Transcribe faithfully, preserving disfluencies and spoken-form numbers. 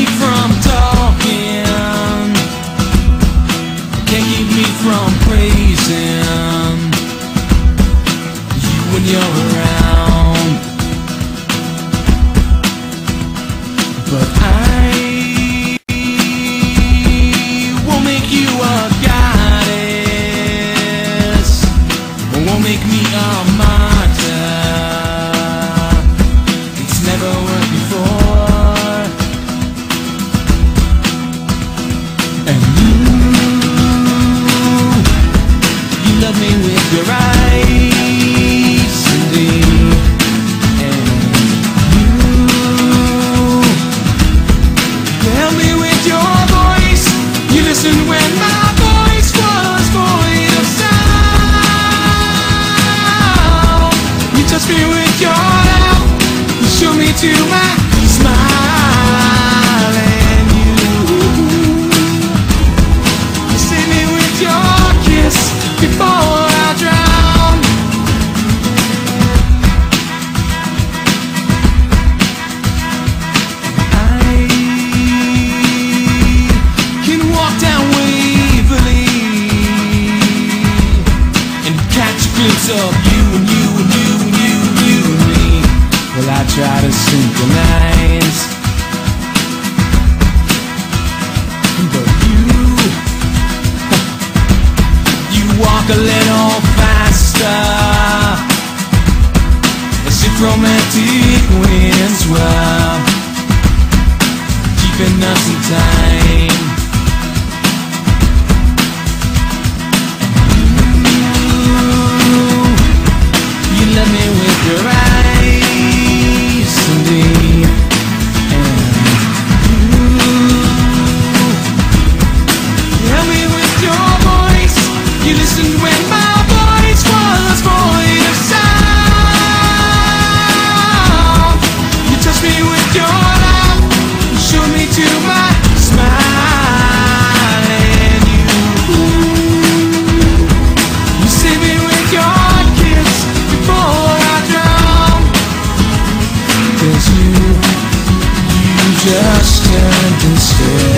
from talking, can't keep me from praising you when you're around. But I won't make you a goddess, won't make me a martyr. It's never worked before. And you, you love me with your eyes, indeed. And you, you help me with your voice. You listen when my voice was void of sound. You touch me with your love, you show me to my smile. And you, you save me with your kiss before I drown. I can walk down Waverly and catch a glimpse of you and you and you and you and you and me. Well, I try to synchronize, but you, you walk a little faster, as if romantic winds were keeping us in time. You, you love me with your eyes, indeed. And you, you help me with your voice. You listened when my voice was void of sound. You touched me with your love, you showed me to my smile. And you, you saved me with your kiss before I drown. 'Cause you, you just turned and stared.